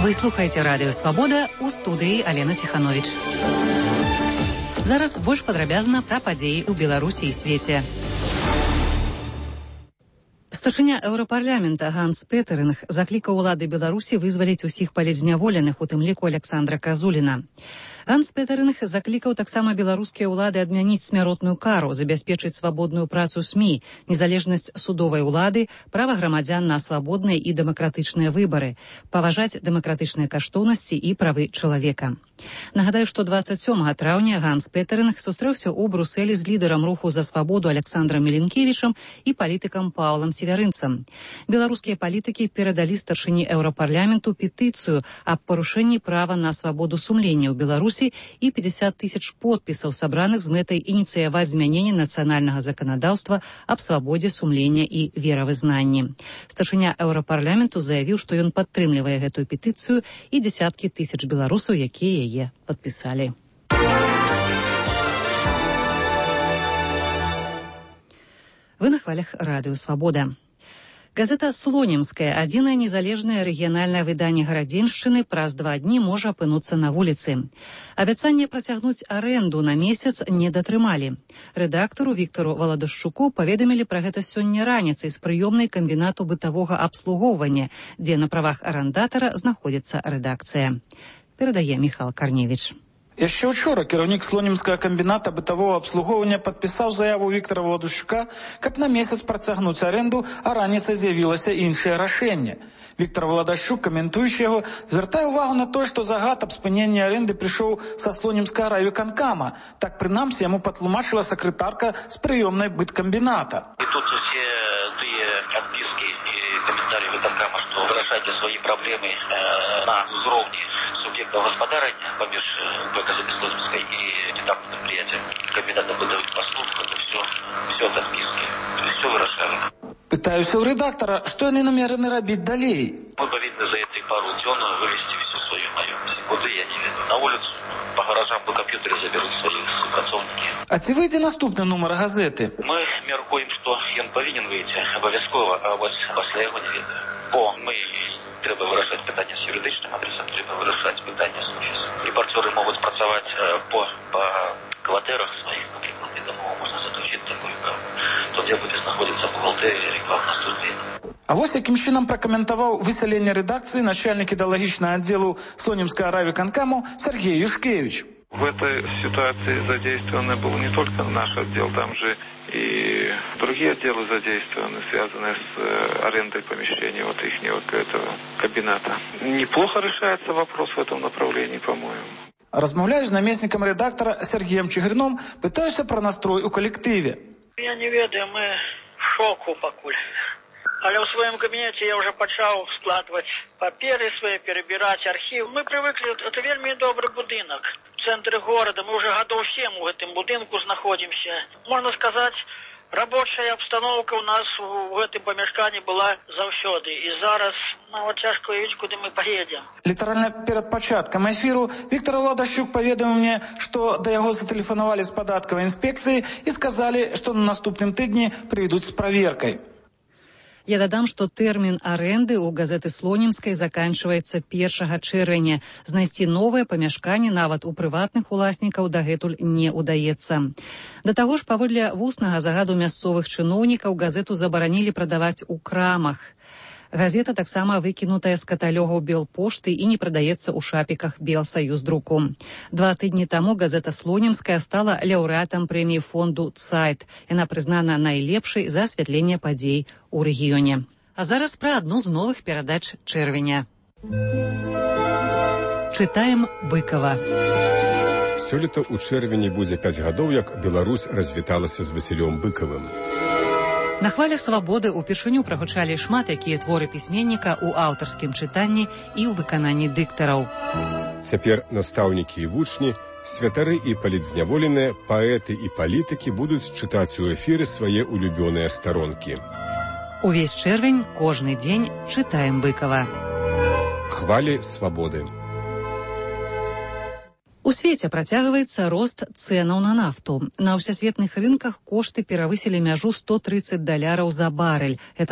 Вы слухаеце радыё «Свабода», у студыі Алена Ціхановіч. Зараз больш падрабязна пра падзеі ў Беларусі і свеце. Старшыня Еўрапарламента Ганс Петеринг заклікаў улады Беларусі вызваліць усіх палітзняволеных, у тым ліку Александра Казуліна. Ганс Петеринг заклікаў таксама беларускія ўлады адмяніць смяротную кару, забяспечыць свабодную працу СМІ, незалежнасць судовай улады, права грамадзян на свабодныя і дэмакратычныя выбары, паважаць дэмакратычныя каштоўнасці і правы чалавека. Нагадаю, што 27 траўня Ганс Петеринг сустрэўся ў Брусэлі з лідарам руху за свабоду Александрам Міленкевічам і палітыкам Паўлам Северынцам. Беларускія палітыкі перадалі старшыні Еўрапарламенту петыцыю аб парушэнні права на свабоду сумлення ў Беларусі і 50 тысяч подпісаў, сабраных з мэтай ініцыяваць змяненне нацыянальнага заканадаўства аб свабодзе сумлення і веравызнанні. Старшыня Еўрапарламенту заявіў, што ён падтрымлівае гэтую петыцыю і дзесяткі тысяч беларусаў, якія яе падпісалі. Вы на хвалях радыё «Свабода». Газета «Слонімская», адзінае незалежнае рэгіянальнае выданне Гарадзеншчыны, праз 2 дні можа апынуцца на вуліцы. Абяцанне працягнуць арэнду на месяц не датрымалі. Рэдактару Віктару Валадушчуку паведамілі пра гэта сёння раніцай з прыёмнай камбінату бытавога абслугоўвання, дзе на правах арандатара знаходзіцца рэдакцыя. Перадае Міхал Карневіч. Яшчэ учора кіраўнік слонімскага камбіната бытавога абслугоўвання падпісаў заяву Віктара Валадушчука, каб на месяц працягнуць арэнду, а раніцай з'явілася іншае рашэнне. Віктар Валадушчук, каментуючы яго, звяртае ўвагу на тое, што загад аб спыненні арэнды прыйшоў са слонімскага райвыканкама. Так, прынамсі, яму патлумачыла сакратарка з прыёмнай быткамбіната. І тут усе тыя адпіскі і каментарі выканкама, што вырашайце свае праблемы на ўзроўні субъектов господарения помеж той газеты Слонімскай и недавно предприятия комбината бытовых послуг, это все это списки, все выражали. Пытаюся у рэдактара, што яны намерены рабіць далей. Мы павінны за этой пару дзён вывести всю свою маёмасць. Куды, я не ведаю. На улицу, по гаражам, по компьютере заберут свои супрацоўнікі. А ці выйдзе наступны нумар газеты? Мы мяркуем, што ён павінен выйти абавязкова, а вось пасля яго не ведаю. Бо мы трэба вырашаць пытанне з юрыдычным адресам, трэба вырашаць пытанне з офісам. Рэпарцёры могуць працаваць по кватэрах сваіх, напрыклад, і таму можна заключыць такую, то дзе будзе знаходзіцца бухгалтэрія, рекламна студыя. А вось якім чынам пракаментаваў высяленне рэдакцыі начальнік ідэалагічнага аддзелу Слонімскага райвыканкаму Сергей Юшкевич. В этой ситуации задействован был не только наш отдел, там же и другие отделы задействованы, связанные с арендой помещения вот их этого кабината. Неплохо решается вопрос в этом направлении, по-моему. Размаўляю з намеснікам рэдактара Сергеем Чыгырном, пытаюся пра настрой у калектыве. Я не ведаю, мы в шоку пакуль. Але ў сваім кабінеце я ўжо пачаў складваць паперы свае, перабіраць архіў. Мы прывыклі, это вельмі добры будынак. В цэнтры горада, мы ўжо гадоў 7 у гэтым будынку знаходзімся. Можна сказаць, рабочая абстаноўка ў нас у гэтым памяшканні была заўсёды. І зараз нават цяжка уявіць, куды мы паедзем. Літаральна перад пачаткам эфіру Віктар Валадушчук паведаміў мне, што да яго затэлефанавалі з падаткавай інспекцыі і сказалі, што на наступным тыдні прыйдуць з праверкай. Я дадам, што тэрмін арэнды ў газеты Слонімскай заканчваецца 1 чэрвеня. Знайсці новае памяшканне нават у прыватных уласнікаў дагэтуль не ўдаецца. Да таго ж, паводле вуснага загаду мясцовых чыноўнікаў, газету забаранілі прадаваць у крамах. Газета таксама выкінутая з каталогаў Белпошты і не прадаецца ў шапіках Белсаюздруку. 2 тыдні таму газета Слонімская стала лаўрэатам прэміі фонду «Цайт». Яна прызнана найлепшай за асвятленне падзей у рэгіёне. А зараз пра адну з новых перадач чэрвеня. Чытаем Быкава. Сёлета ў чэрвені будзе 5 гадоў, як Беларусь развіталася з Васілём Быкавым. На хвалях «Свабоды» упершыню прагучалі шмат якія творы пісьменніка ў аўтарскім чытанні і ў выкананні дыктараў. Цяпер настаўнікі і вучні, святары і палітзняволеныя, паэты і палітыкі будуць чытаць у эфіры свае улюбёныя старонкі. Увесь чэрвень, кожны дзень чытаем Быкава. Хвалі «Свабоды». У свеце працягваецца рост цэнаў на нафту. На ўсесветных рынках кошты перавысілі мяжу $130 за барэль. Это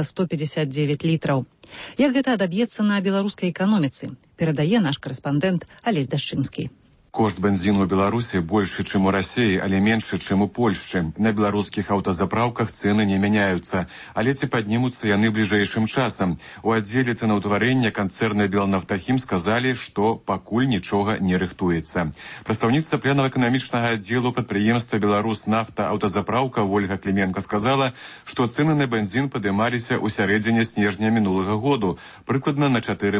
159 літраў. Як гэта адаб'ецца на беларускай эканоміцы? Перадае наш корэспандэнт Алесь Дашчынскі. Кошт бензину ў Беларусі большы, чым у Расіі, але меншы, чым у Польшчы. На беларускіх аўтазапраўках цэны не мяняюцца, але ці паднімуцца яны бліжэйшым часам. У аддзеле цэнаўтварэння канцэрна «Белнафтахім» сказалі, што пакуль нічога не рыхтуецца. Прадстаўніца планава-эканамічнага аддзелу прадпрыемства «Беларуснафта» аўтазапраўка Ольга Кліменко сказала, што цэны на бензін падымаліся ў сярэдзіне снежня минулага году, прыкладна на 4%.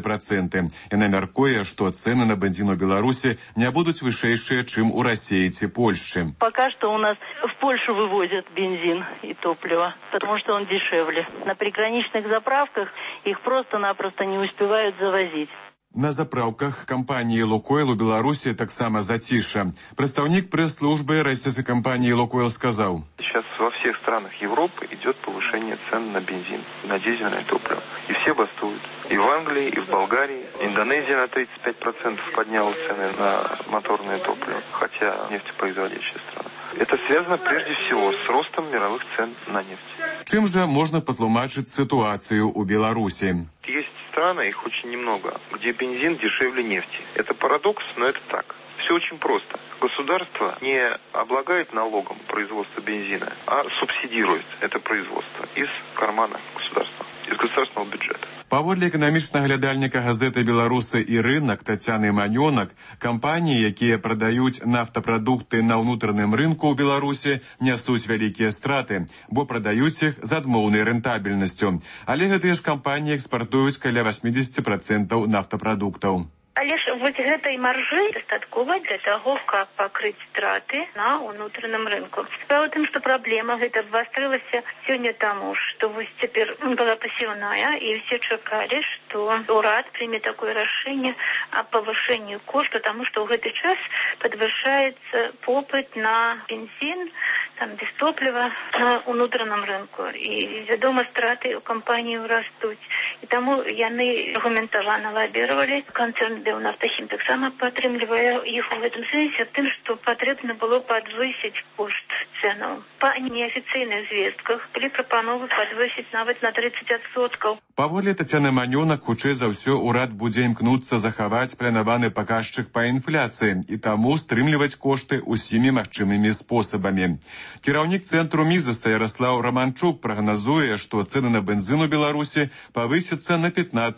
Яна мяркуе, што цэны на бензін у Беларусі не будуць вышэйшие, чем у России и Польши. Пока что у нас в Польшу вывозят бензин и топливо, потому что он дешевле. На приграничных заправках их просто-напросто не успевают завозить. На заправках компании «Лукойл» у Беларуси таксама затиша. Представник пресс-службы российской компании «Лукойл» сказал: Сейчас во всех странах Европы идет повышение цен на бензин, на дизельное топливо. И все бастуют. И в Англии, и в Болгарии. Индонезия на 35% подняла цены на моторное топливо, хотя нефтепроизводящая страна. Это связано прежде всего с ростом мировых цен на нефть. Чем же можно потлумачить ситуацию у Беларуси? Есть страны, их очень немного, где бензин дешевле нефти. Это парадокс, но это так. Все очень просто. Государство не облагает налогом производство бензина, а субсидирует это производство из кармана государства, из государственного бюджета. Паводле эканамічнага глядальніка газеты «Беларусы» і рынок Тацяны Манёнак, кампаніі, якія прадаюць нафтапрадукты на ўнутраным рынку ў Беларусі, нясуць вялікія страты, бо прадаюць іх з адмоўнай рэнтабельнасцю. Але гэтыя ж кампаніі экспартуюць каля 80% нафтапрадуктаў. Але ж вось гэтай маржы дастаткова для таго, каб пакрыць страты на ўнутраным рынку. Справа ў тым, што праблема гэта абвастрылася сёння таму, што вось цяпер была пасеўная, і все чакалі, што ўрад прыме такое рашэнне аб павышэнні кошту, таму што ў гэты час падвышаецца попыт на бензін, там без топліва на ўнутраным рынку. І, вядома, страты ў кампаніі растуць. І таму яны аргументавана лабіравалі канцэрн «Белнафтахім» таксама падтрымлівае іх у гэтым сэнсе тым, што патрэбна было падвысіць кошт цэнаў. Па неафіцыйных звестках былі прапановы падвысіць нават на 30%. Паводле Тацяны Манёнак, хутчэй за ўсё ўрад будзе імкнуцца захаваць планаваны паказчык па інфляцыі і таму стрымліваць кошты ўсімі магчымымі спосабамі. Кіраўнік цэнтру «Мізаса» Яраслаў Раманчук прагназуе, што цэны на бензін у Беларусі павысяцца на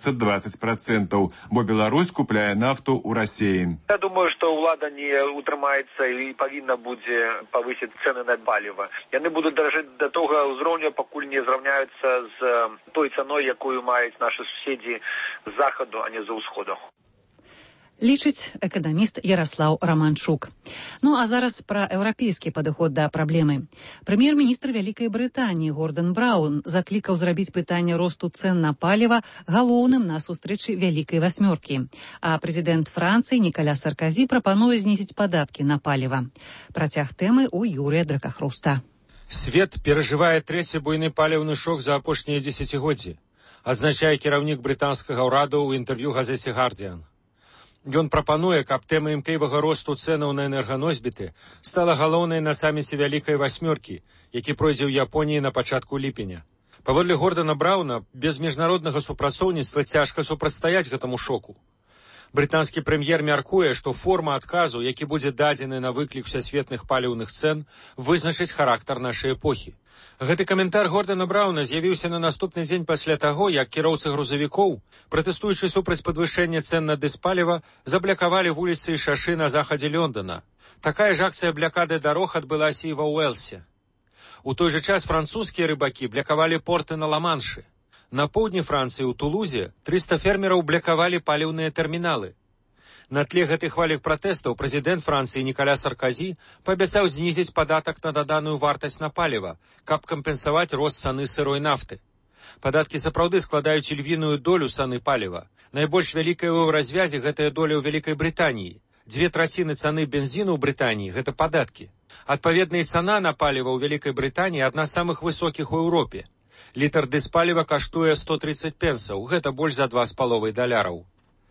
15-20%, бо Беларусь купляе нафту ў Расіі. Я думаю, што ўлада не утрымаецца і павінна будзе павысіць цэны на паліва. Яны будуць даражэць да того ўзроўня, пакуль не зраўняюцца з той цаной, якую маюць нашы суседзі з захаду, а не з усходу. Лічыць эканаміст Яраслаў Раманчук. Ну а зараз пра еўрапейскі падыход да праблемы. Прэм'ер-міністр Вялікай Брытаніі Гордан Браўн заклікаў зрабіць пытанне росту цэн на паліва галоўным на сустрэчы Вялікай васьмёркі. А прэзідэнт Францыі Нікаля Сарказі прапануе знізіць падаткі на паліва. Працяг тэмы ў Юрыя Дракахруста. Свет перажывае трэці буйны паліўны шок за апошнія дзесяцігоддзі, адзначае кіраўнік брытанскага ўраду ў інтэрв'ю газеце «Гардзіан». Ён прапануе, каб тэма імклівага росту цэнаў на энерганосьбіты стала галоўнай на саміце Вялікай васьмёркі, які пройдзе ў Японіі на пачатку ліпеня. Паводле Гордана Браўна, без міжнароднага супрацоўніцтва цяжка супрацьстаяць гэтаму шоку. Брытанскі прэм'ер мяркуе, што форма адказу, які будзе дадзены на выклік усесветных паліўных цэн, вызначыць характар нашай эпохі. Гэты каментар Гордана Браўна з'явіўся на наступны дзень пасля таго, як кіроўцы грузавікоў, пратэстуючы супраць падвышэння цэн на дызпаліва, заблякавалі вуліцы і шашы на захадзе Лондона. Такая ж акцыя блякады дарог адбылася і ва Уэлсе. У той жа час французскія рыбакі блякавалі порты на Ла-Маншы. На поўдні Францыі ў Тулузе 300 фермераў блякавалі паліўныя тэрміналы. На тле гэтых хвалях пратэстаў прэзідэнт Францыі Нікаля Сарказі паабяцаў знізіць падатак на даданую вартасць на паліва, каб кампенсаваць рост цаны сырой нафты. Падаткі сапраўды складаюць львіную долю цаны паліва. Найбольш вялікая ў развязе гэтая доля ў Вялікай Брытаніі. 2/3 цаны бензіну ў Брытаніі гэта падаткі. Адпаведна, і цана на паліва ў Вялікай Брытаніі адна з самых высокіх у Еўропе. Літр дызпаліва каштуе 130 пенсаў, гэта больш за $2,5.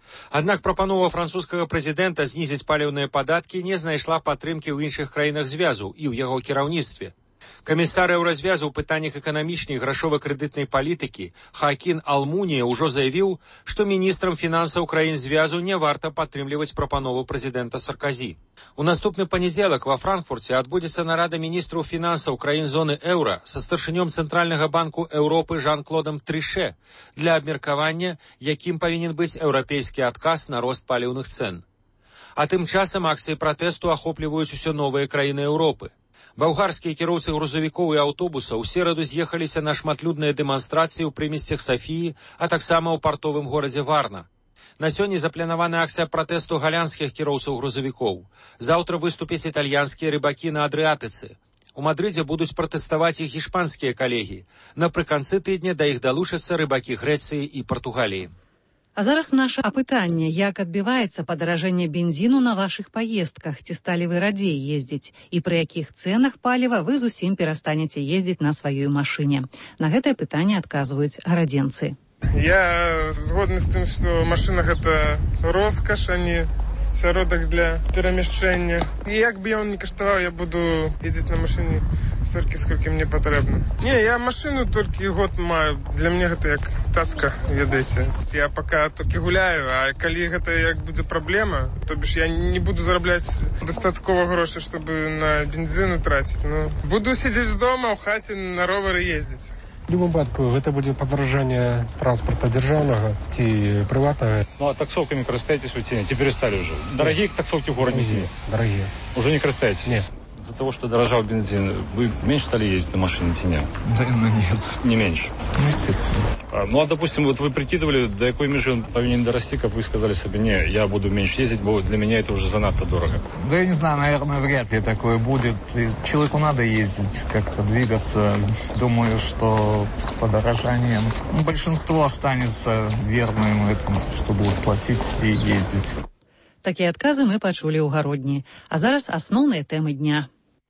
Аднак прапанова французскага прэзідэнта знізіць паліўныя падаткі не знайшла падтрымкі ў іншых краінах звязу і ў яго кіраўніцтве. Камісар еўразвязу ў пытаннях эканамічнай і грашова-крэдытнай палітыкі Хаакін Алмунія ўжо заявіў, што міністрам фінансаў краін звязу не варта падтрымліваць прапанову прэзідэнта Сарказі. У наступны панядзелак ва Франкфурце адбудзецца нарада міністраў фінансаў краін зоны еўра са старшынём Цэнтральнага банку Еўропы Жан-Клодам Трыше для абмеркавання, якім павінен быць еўрапейскі адказ на рост паліўных цэн. А тым часам акцыі пратэсту ахопліваюць усё новыя краіны Еўропы. Балгарскія кіроўцы грузавікоў і аўтобусаў у сераду з'ехаліся на шматлюдныя дэманстрацыі ў прымесцях Сафіі, а таксама ў партовым горадзе Варна. На сёння запланавана акцыя пратэсту галандскіх кіроўцаў грузавікоў. Заўтра выступяць італьянскія рыбакі на Адрыатыцы. У Мадрыдзе будуць пратэставаць іх іспанскія калегі. Напрыканцы тыдня да іх далучацца рыбакі Грэцыі і Партугаліі. А зараз наше апытанне, як адбіваецца падаражэнне бензіну на вашых паездках, ці сталі вы радзей ездзіць, і пры якіх цэнах паліва вы зусім перастанеце ездзіць на сваёй машыне. На гэтае пытанне адказваюць гарадзенцы. Я згодны з тым, што машына гэта роскаш, а не сяродак для перамяшчэння. І як бы ён не каштаваў, я буду ездзіць на машыне столькі, сколькі мне патрэбна. Не, я машыну толькі год маю. Для мяне гэта як таска, ведаеце. Я пака толькі гуляю, а калі гэта як будзе праблема, то бишь я не буду зарабляць дастаткова грошай, чтобы на бензіну траціць. Ну, буду сидзець дома, ў хаце на ровары ездзіць. В любом выпадку гэта будзе падаражанне транспорта дзяржаўнага ці прыватнага. Ну а таксовками користаетесь вы ці не? Ці перестали уже? Дорогие таксовки в городе? Нет, дорогие. Уже не користаетесь? Нет. Из-за того, что дорожал бензин, вы меньше стали ездить на машине, ці не? Наверное, нет. Не меньше? Ну, естественно. Ну, а, допустим, вот вы прикидывали, до какой межи он повинен дорасти, как вы сказали себе, не, я буду меньше ездить, бо для меня это уже занадто дорого. Да я не знаю, наверное, вряд ли такое будет. И человеку надо ездить, как-то двигаться. Думаю, что с подорожанием большинство останется верным этому, что будут платить и ездить. Такія адказы мы пачулі ў гародні. А зараз асноўныя тэмы дня.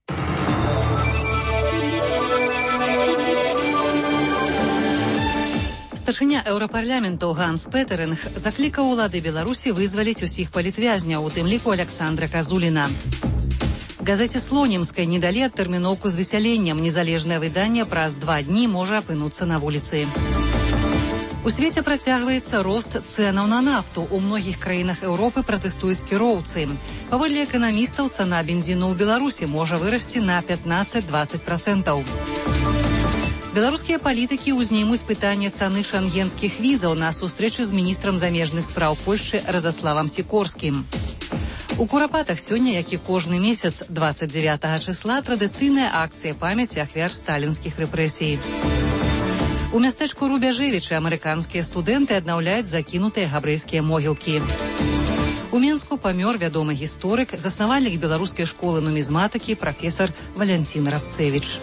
Старшыня еўрапарламенту Ганс Петеринг заклікаў улады Беларусі вызваліць усіх палітвязняў, у тым ліку Александра Казуліна. Газеце «Слонімскай» не далі адтэрміноўку з высяленнем. Незалежнае выданне праз 2 дні можа апынуцца на вуліцы. У свеце працягваецца рост цэнаў на нафту. У многіх краінах Еўропы пратэстуюць кіроўцы. Паводле эканамістаў, цана бензіну ў Беларусі можа вырасці на 15-20%. Беларускія палітыкі ўзнімуць пытанне цаны шенгенскіх візаў на сустрэчы з міністрам замежных спраў Польшчы Радославам Сікорскім. У Курапатах сёння, як і кожны месяц, 29 числа, традыцыйная акцыя памяці ахвяр сталінскіх рэпрэсій. У мястэчку Рубяжевічы амерыканскія студэнты аднаўляюць закінутыя габрэйскія могілкі. У Мінску памёр вядомы гісторык, заснавальнік беларускай школы нумізматыкі прафесар Валянцін Рабцевіч.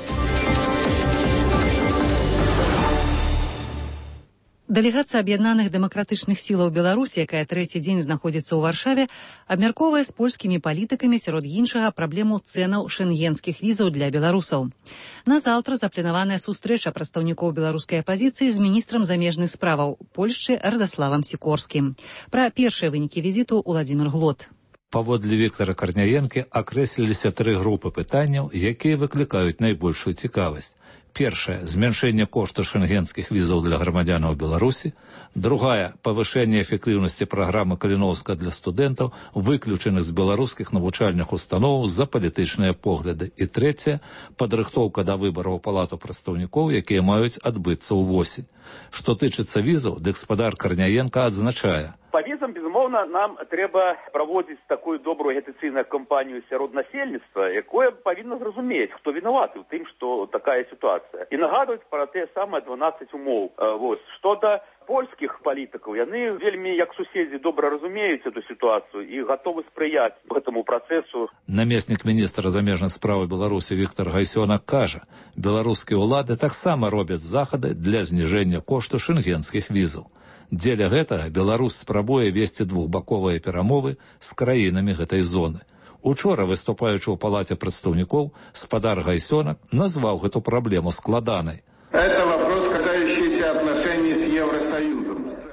Дэлегацыя аб'яднаных дэмакратычных сілаў Беларусі, якая 3-й дзень знаходзіцца ў Варшаве, абмяркоўвае з польскімі палітыкамі сярод іншага праблему цэнаў шенгенскіх візаў для беларусаў. На заўтра запланаваная сустрэча прадстаўнікоў беларускай апазіцыі з міністрам замежных справаў Польшчы Радославам Сікорскім. Пра першыя вынікі візіту Уладзімір Глот. Паводле Віктара Карняенкі акрэсліліся 3 групы пытанняў, якія выклікаюць найбольшую цікавасць. Першая – змяншэнне кошту шенгенскіх візаў для грамадзянаў Беларусі. Другая – павышэнне эфектыўнасці праграмы Каліноўска для студэнтаў, выключаных з беларускіх навучальных устаноў за палітычныя погляды. І трэцяя – падрыхтоўка да выбараў палату прадстаўнікоў, якія маюць адбыцца ўвосень. Што тычыцца візаў, гаспадар Карняенка адзначае. По візам, безумоўна, нам трэба праводзіць такую добрую агітацыйную кампанію сярод насельніцтва, якое павінна зразумець, хто вінаваты ў тым, што такая сітуацыя. І нагадваюць пра тыя самыя 12 умоў. Што да польскіх палітыкаў, яны вельмі, як суседзі, добра разумеюць эту сітуацыю і гатовы спрыяць гэтаму працэсу. Намеснік міністра замежных спраў Беларусі Віктар Гайсёнак кажа, беларускія ўлады таксама робяць захады для зніжэння кошту шенгенскіх візаў. Дзеля гэтага Беларусь спрабуе весці двухбаковыя перамовы з краінамі гэтай зоны. Учора, выступаючы ў палаце прадстаўнікоў, спадар Гайсёнак назваў гэту праблему складанай. Это вопрос, касающийся отношений с Евросоюзом.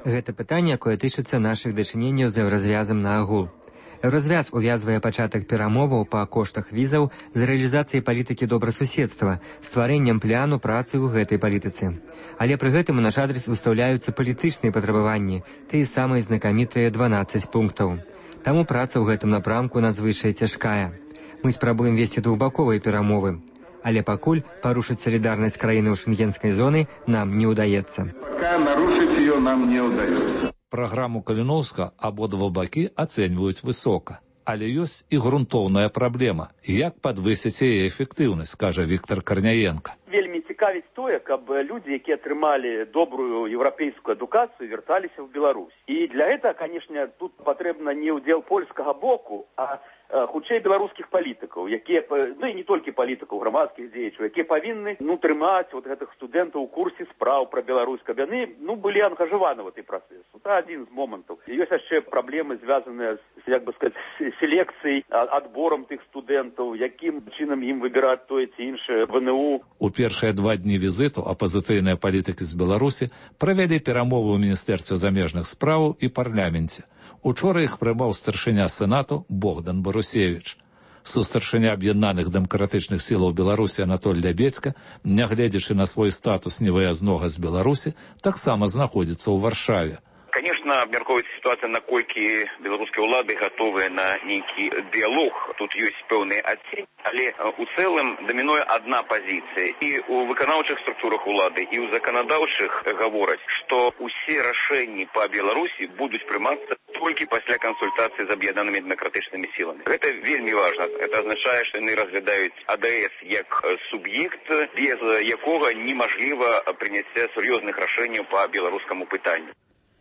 Гэта пытанне, якое тычыцца нашых дачыненняў з еўразвязам на агул. Еўразвяз увязвае пачатак перамоваў па коштах візаў з рэалізацыяй палітыкі добрасуседства, стварэннем пляну працы ў гэтай палітыцы. Але пры гэтым у наш адрес выстаўляюцца палітычныя патрабаванні, тыя самыя знакамітыя 12 пунктаў. Таму праца ў гэтым напрамку надзвычай цяжкая. Мы спрабуем весці двухбаковыя перамовы, але пакуль парушыць салідарнасць краіны ў шенгенскай зоны нам не ўдаецца. Пока нарушить ее нам не удается. Праграму Каліноўска абодва бакі ацэньваюць высока. Але ёсць і грунтоўная праблема. Як падвысіць яе эфектыўнасць, кажа Віктор Карняенко. Вельмі цікавіць тое, каб людзі, якія атрымалі добрую еўрапейскую адукацыю, вярталіся ў Беларусь. І для этого, конечно, тут патрэбна не ўдзел польскага боку, а хутчэй беларускіх палітыкаў, якія, ну і не толькі палітыкаў, грамадскіх дзеячаў, якія павінны трымаць гэтых студэнтаў у курсе спраў пра Беларусь, каб яны былі ангажаваны в гэты працэс. Это адзін з момантаў. Ёсць яшчэ праблемы, звязаныя з, як бы сказаць, селекцыяй, адборам тых студэнтаў, якім чынам ім выбіраць тое ці іншае ВНУ. У першыя 2 дні візіту апазіцыйныя палітыкі з Беларусі правялі перамовы ў Міністэрстве замежных спраў і парламенце. Учора іх прымаў старшыня Сенату Богдан Барусевіч. Сустаршыня аб'яднаных дэмакратычных сілаў Беларусі Анатоль Лябедзька, нягледзячы на свой статус невыязнога з Беларусі, таксама знаходзіцца ў Варшаве. Конечно, абмяркоўваецца сітуацыя, наколькі беларускія ўлады гатовыя на нейкі дыялог. Тут ёсць пэўныя адценні, але у цэлым дамінуе адна пазіцыя. І ў выканаўчых структурах улады, і ў заканадаўчых гавораць, што ўсе рашэнні па Беларусі будуць прымацца толькі пасля кансультацыі з аб'яднанымі дэмакратычнымі сіламі. Гэта вельмі важна. Это азначае, што яны разглядаюць АДС як суб'ект, без якога немажліва прыняцце сур'ёзных рашэнняў па беларускаму пытанню.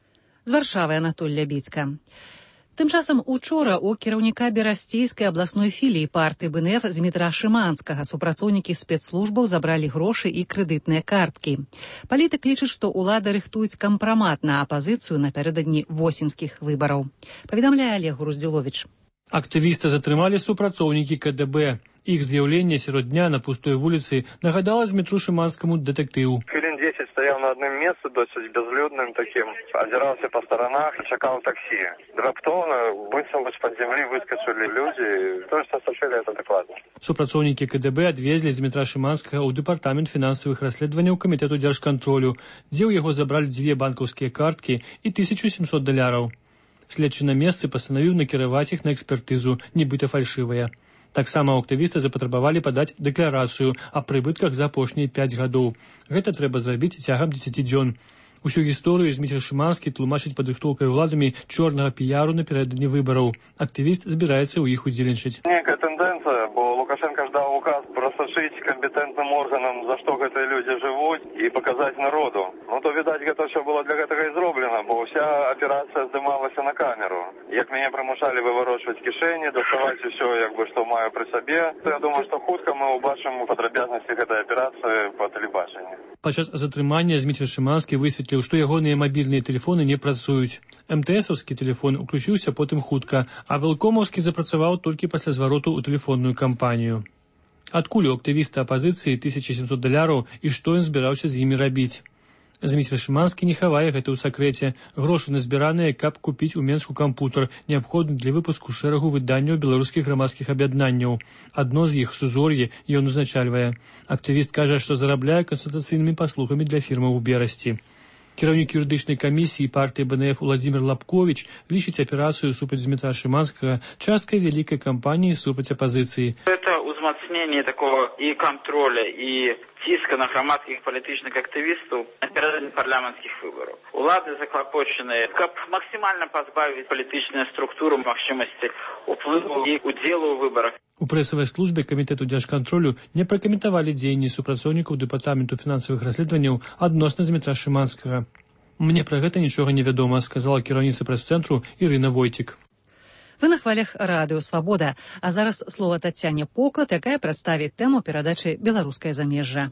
З Варшавы Анатоль Лябедзька. Тым часам учора у кіраўніка Берасцейскай абласной філіі партыі БНФ Змітра Шыманскага супрацоўнікі спецслужбаў забралі грошы і крэдытныя карткі. Палітык лічыць, што ўлады рыхтуюць кампрамат на апазіцыю напярэдадні восеньскіх выбараў. Паведамляе Олег Груздзіловіч. Актывіста затрымалі супрацоўнікі КДБ. Іх з'яўленне сярод дня на пустой вуліцы нагадала Змітру Шыманскаму дэтэктыў. Хвілін 10 стаяў на адным месцы, досыць бязлюдным таким, азіраўся па старанах і чакаў таксі. Раптоўна, быццам бы з-пад зямлі выскачылі людзі. То, што сачылі, это дакладна. Супрацоўнікі КДБ адвезлі Змітра Шыманскага ў дэпартамент фінансавых расследаванняў камітэту дзяржкантролю, дзе ў яго забралі 2 банкаўскія карткі і $1700. Следчы на месцы пастанавіў накіраваць іх на экспертызу, нібыта фальшывыя. Таксама у актывіста запатрабавалі падаць дэкларацыю аб прыбытках за апошнія 5 гадоў. Гэта трэба зрабіць цягам 10 дзён. Усю гісторыю Зміцер Шыманскі тлумачыць падрыхтоўкай уладамі чорнага піяру напярэдадні выбараў. Актывіст збіраецца ў іх удзельнічаць. Некая тэндэнцыя, бо Лукашенко ж даў указ прасачыць кампетэнтным органам, за што гэтыя людзі жывуць, і паказаць народу. Ну то, відаць, гэта ўсё было для гэтага і зроблена, бо ўся аперацыя здымалася на камеру. Як мяне прымушалі выварочваць кішэні, даставаць усё, як бы, што маю пры сабе, то я думаю, што хутка мы ўбачым падрабязнасці гэтай аперацыі па тэлебачанні. Падчас затрымання Зміцер Шыманскі высветліў, што ягоныя мабільныя тэлефоны не працуюць. МТСаўскі тэлефон уключыўся потым хутка, а Велкомаўскі запрацаваў толькі пасля звароту ў тэлефонную кампанію. Адкуль у актывіста апазіцыі $1700 і што ён збіраўся з імі рабіць? Зміцер Шыманскі не хавае гэта ў сакрэце. Грошы назбіраныя, каб купіць у Менску кампутар, неабходны для выпуску шэрагу выданняў беларускіх грамадскіх аб'яднанняў. Адно з іх, Сузор'е, ён узначальвае. Актывіст кажа, што зарабляе кансультацыйнымі паслугамі для фірмаў у Берасці. Кіраўнік юрыдычнай камісіі партыі БНФ Уладзімір Лапковіч лічыць аперацыю супраць Змітра Шыманскага часткай вялікай кампаніі супраць апазіцыі. Это узмацнение такого и контроля, и тиска на громадских политических активистов напередодні парламентских выборов. Улады заклопочены, как максимально позбавить политическую структуру магчымасці уплыву и удзелу ў выборах. У прэсавай службе камітэту дзяржкантролю не пракаментавалі дзеянні супрацоўнікаў дэпартаменту фінансавых расследаванняў адносна Змітра Шыманскага. Мне пра гэта нічога не вядома, сказала кіраўніца прэс-цэнтру Ірына Войтік. Вы на хвалях радыё «Свабода», а зараз слова Тацяне Поклад, якая прадставіць тэму перадачы «Беларускае замежжа».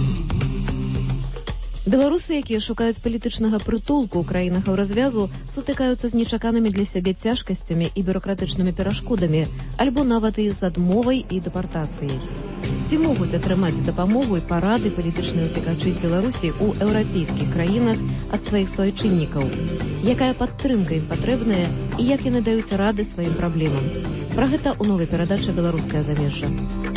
Беларусы, якія шукаюць палітычнага прытулку ў краінах еўразвязу, сутыкаюцца з нечаканымі для сябе цяжкасцямі і бюрократычнымі перашкодамі, альбо нават і з адмовай і дэпартацыяй. Ці Ці могуць атрымаць дапамогу і парады палітычныя ўцекачы з Беларусі ў еўрапейскіх краінах ад сваіх суайчыннікаў? Якая падтрымка ім патрэбная і як яны даюць рады сваім праблемам? Пра гэта ў новай перадачы «Беларускае замежжа».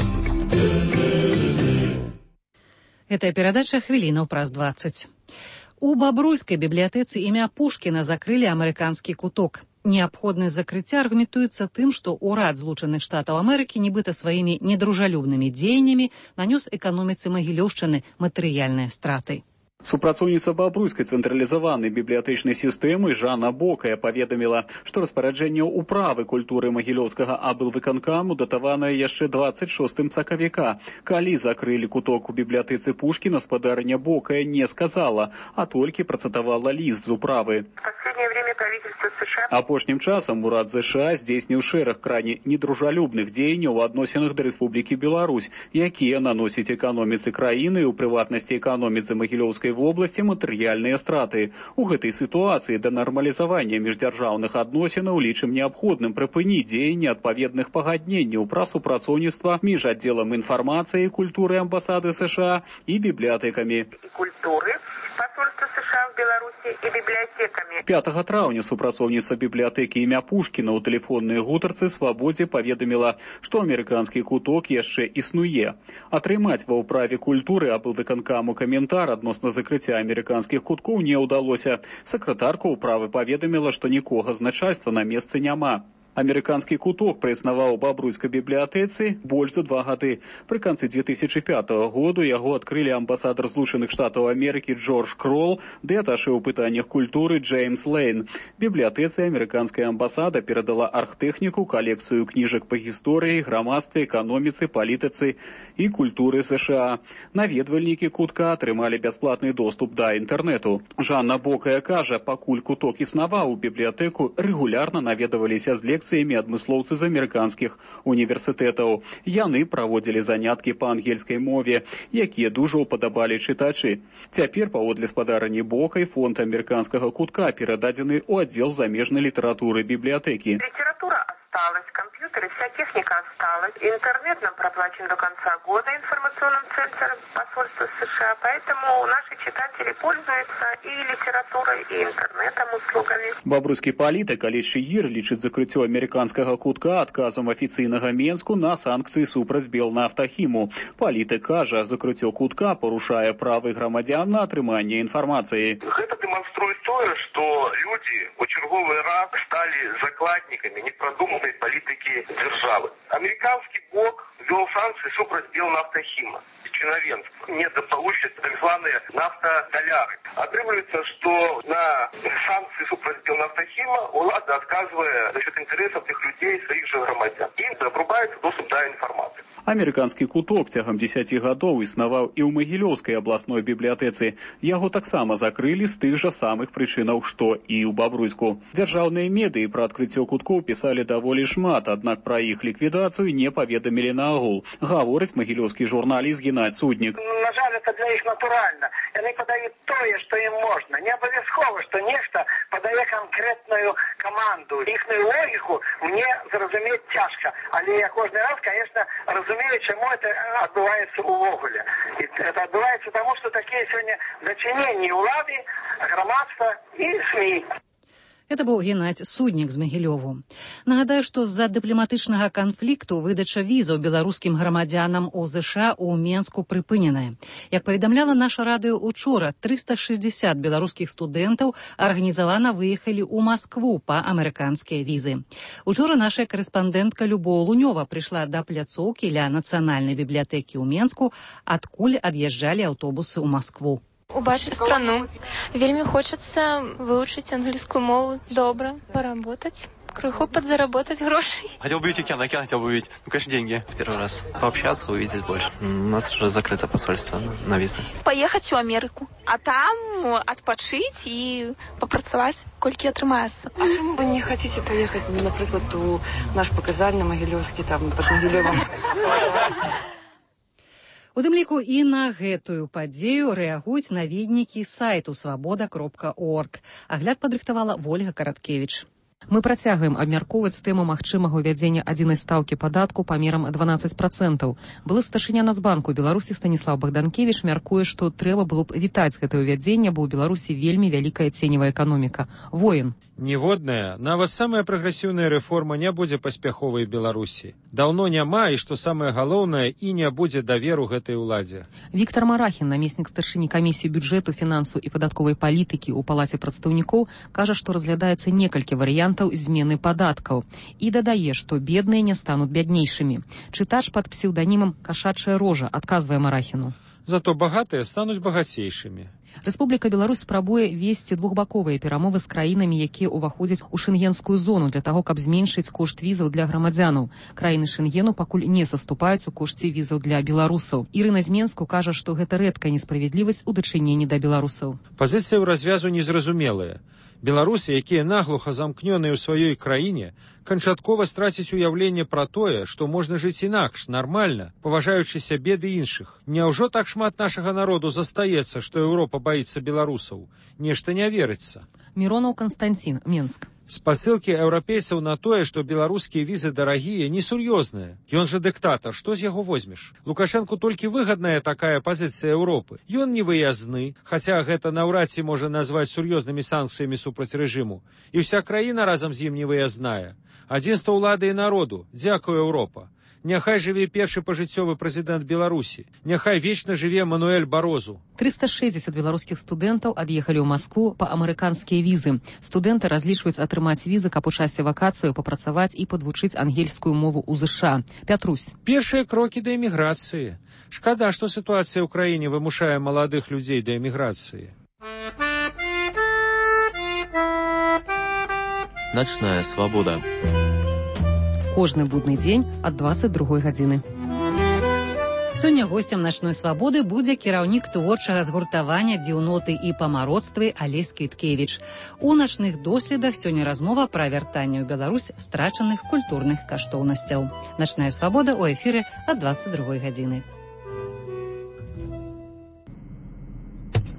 Гэтая перадача хвілінаў праз 20. У Бабруйскай бібліятэцы імя Пушкіна закрылі амерыканскі куток. Неабходнасць закрыцця аргументуецца тым, што ўрад Злучаных Штатаў Амерыкі нібыта сваімі недружалюбнымі дзеяннямі нанёс эканоміцы Магілёўшчыны матэрыяльныя страты. Супрацоўніца Бабруйскай цэнтралізаванай бібліятэчнай сістэмы Жанна Бокая паведаміла, што распараджэнне ўправы культуры Магілёўскага аблвыканкаму датаванае яшчэ 26 сакавіка. Калі закрылі куток у бібліятэцы Пушкіна, спадарыня Бокая не сказала, а толькі працытавала ліст з управы. Апошнім часам урад ЗША здзейсніў шэраг крайне недружалюбных дзеянняў у адносінах да Рэспублікі Беларусь, якія наносяць эканоміцы краіны, у прыватнасці эканоміцы Магілёўскай вобласці матэрыяльныя страты. У гэтай сітуацыі да нармалізавання міждзяржаўных адносінаў лічым неабходным прыпыніць дзеянні адпаведных пагадненняў пра супрацоўніцтва між аддзелам інфармацыі і культуры амбасады США і бібліятэкамі. І бібліятэкамі. 5 траўня супрацоўніца бібліятэкі імя Пушкіна ў тэлефоннай гутарцы «Свабодзе» паведаміла, што амерыканскі куток яшчэ існуе. Атрымаць ва ўправе культуры аблвыканкаму каментар адносна закрыцця амерыканскіх куткоў не ўдалося. Сакратарка ўправы паведаміла, што нікога з начальства на месцы няма. Амерыканскі куток праіснаваў у Бабруйскай бібліятэцы больш за 2 гады. Пры канцы 2005 году яго адкрылі амбасадар Злучаных Штатаў Амерыкі Джордж Крол ды аташэ ў пытаннях культуры Джеймс Лейн. Бібліятэцы амерыканская амбасада перадала архтэхніку, калекцыю кніжак па гісторыі, грамадстве, эканоміцы, палітыцы і культуры США. Наведвальнікі кутка атрымалі бясплатны доступ да інтэрнэту. Жанна Бокая кажа, пакуль куток існаваў у бібліятэку, рэгулярна наведаваліся з лекцыямі адмыслоўцы з амерыканскіх універсітэтаў. Яны праводзілі заняткі па ангельскай мове, якія дужа ўпадабалі чытачы. Цяпер, паводле спадарыні Бокай, фонд амерыканскага кутка перададзены ў аддзел замежнай літаратуры бібліятэкі. Литература осталась, компьютеры, вся техника осталась. Интернет нам проплачен до конца года информационным центром посольства США, поэтому наши читатели пользуются и литературой, и интернетом, услугами. Бабруйскі палітык Алесь Шыгір лічыць закрыццё амерыканскага кутка адказам афіцыйнага Менску на санкцыі супраць Белнафтахіму. Палітык кажа, закрыццё кутка парушае правы грамадзян на атрыманне інфармацыі. Гэта дэманструе тое, што людзі ў чарговы раз сталі закладнікамі непрадуманай палітыкі дзяржавы. Амерыканскі бок вёў санкцыі супраць Белнафтахіма. Чиновенство недополучат так званые нафтодоляры. Отрывается, что на санкции супраць Белнафтахіма улада отказывая за счет интересов тех людей, своих же громадян. Им обрубается доступ до информации. Амерыканскі куток цягам 10 гадоў існаваў і ў Магілёўскай абласной бібліятэцы. Яго таксама закрылі з тых жа самых прычынаў, што і ў Бабруйску. Дзяржаўныя медыі пра адкрыццё куткоў пісалі даволі шмат, аднак пра іх ліквідацыю не паведамілі наогул. Гаворыць магілёўскі журналіст Геннадзь Суднік. На жаль, это для іх натуральна. Яны падаюць тое, што ім можна. Не абавязкова, што нешта падае канкрэтную каманду. Іхную логіку мне зразумець цяжка. Але я кожны раз, конечно, разумею, чему это отбывается увогуле. И это отбывается потому, что такие сегодня дочинения улады, громадства и СМИ. Это быў Геннадзь Суднік з Магілёву. Нагадаю, што з-за дыпламатычнага канфлікту выдача візаў беларускім грамадзянам у ЗША ў Менску прыпыненая. Як паведамляла наша радыё учора, 360 беларускіх студэнтаў арганізавана выехалі ў Маскву па амерыканскія візы. Учора наша карэспандэнтка Любоў Лунёва прыйшла да пляцоўкі ля нацыянальнай бібліятэкі ў Менску, адкуль ад'язджалі аўтобусы ў Маскву. Убачыць страну. Вельмі хочацца вывучыць англійскую мову добра, поработать, крыху подзаработать грошей. Хотел бы увидеть океан, хотел бы увидеть, конечно, деньги. Первый раз пообщаться, увидеть больше. У нас уже закрыто посольство на визы. Поехать в Америку, а там отпочить и попрацаваць, колькі атрымаецца. А чому вы не хотите поехать, например, у наш показальный Могилевский, там, под Могилевом? У тым ліку і на гэтую падзею рэагуюць наведнікі сайту свабода.орг. Агляд падрыхтавала Вольга Караткевіч. Мы працягваем абмяркоўваць тэму магчымага ўвядзення адзінай стаўкі падатку памерам 12%. Былы старшыня Нацбанку Беларусі Станіслав Богданкевич мяркуе, што трэба было б вітаць гэтае ўвядзенне, бо ў Беларусі вельмі вялікая ценевая эканоміка. Воін. Ніводная, нават самая прагрэсіўная рэформа не будзе паспяховай Беларусі. Даўно няма, і што самае галоўнае, і не будзе даверу гэтай уладзе. Віктор Марахін, намеснік старшыні камісіі бюджэту, фінансу і падатковай палітыкі ў Палаце прадстаўнікоў, кажа, што разглядаецца некалькі варыянтаў змены падаткаў. І дадае, што бедныя не стануць бяднейшымі. Чытач пад псеўданімам «Кашачая рожа» адказвае Марахіну. Зато багатыя стануць багацейшымі. Рэспубліка Беларусь спрабуе весці двухбаковыя перамовы з краінамі, якія ўваходзяць у шэнгенскую зону для таго, каб зменшыць кошт візаў для грамадзянаў. Краіны Шэнгену пакуль не саступаюць у кошце візаў для беларусаў. Ірына Зменску кажа, што гэта рэдкая несправядлівасць у дачыненні да беларусаў. Пазіцыя ў развязу незразумелая. Беларусы, якія наглуха замкнёныя ў сваёй краіне, канчаткова страціць уяўленне пра тое, што можна жыць інакш, нармальна, паважаючы сябе ды іншых. Няўжо так шмат нашага народу застаецца, што Еўропа баіцца беларусаў? Нешта не верыцца. Миронов Константин, Менск. Спасылкі еўрапейцаў на тое, што беларускія візы дарагія, несур'ёзныя. Ён жа дыктатар, што з яго возьмеш? Лукашэнку толькі выгадная такая пазіцыя Еўропы. Ён не выязны, хаця гэта наўрад ці можа назваць сур'ёзнымі санкцыямі супраць рэжыму. І ўся краіна разам з ім не выязная. Адзінства ўлады і народу. Дзякуй, Еўропа. Няхай жыве першы пажыццёвы прэзідэнт Беларусі. Няхай вечна жыве Мануэль Барозу. 360 беларускіх студэнтаў ад'ехалі ў Маскву па амерыканскія візы. Студэнты разлічваюць атрымаць візы, каб у часе вакацыяў папрацаваць і падвучыць ангельскую мову ў ЗША. Пятрусь. Першыя крокі да эміграцыі. Шкада, што сітуацыя ў краіне вымушае маладых людзей да эміграцыі. Ночная свабода. Кожны будны дзень ад 22 гадзіны. Сёння госцем начной свабоды будзе кіраўнік творчага згуртавання дзіўноты і памароцтвы Алесь Кіткевіч. У начных доследах сёння размова пра вяртанне ў Беларусь страчаных культурных каштоўнасцяў. Начная свабода ў эфіры ад 22 гадзіны.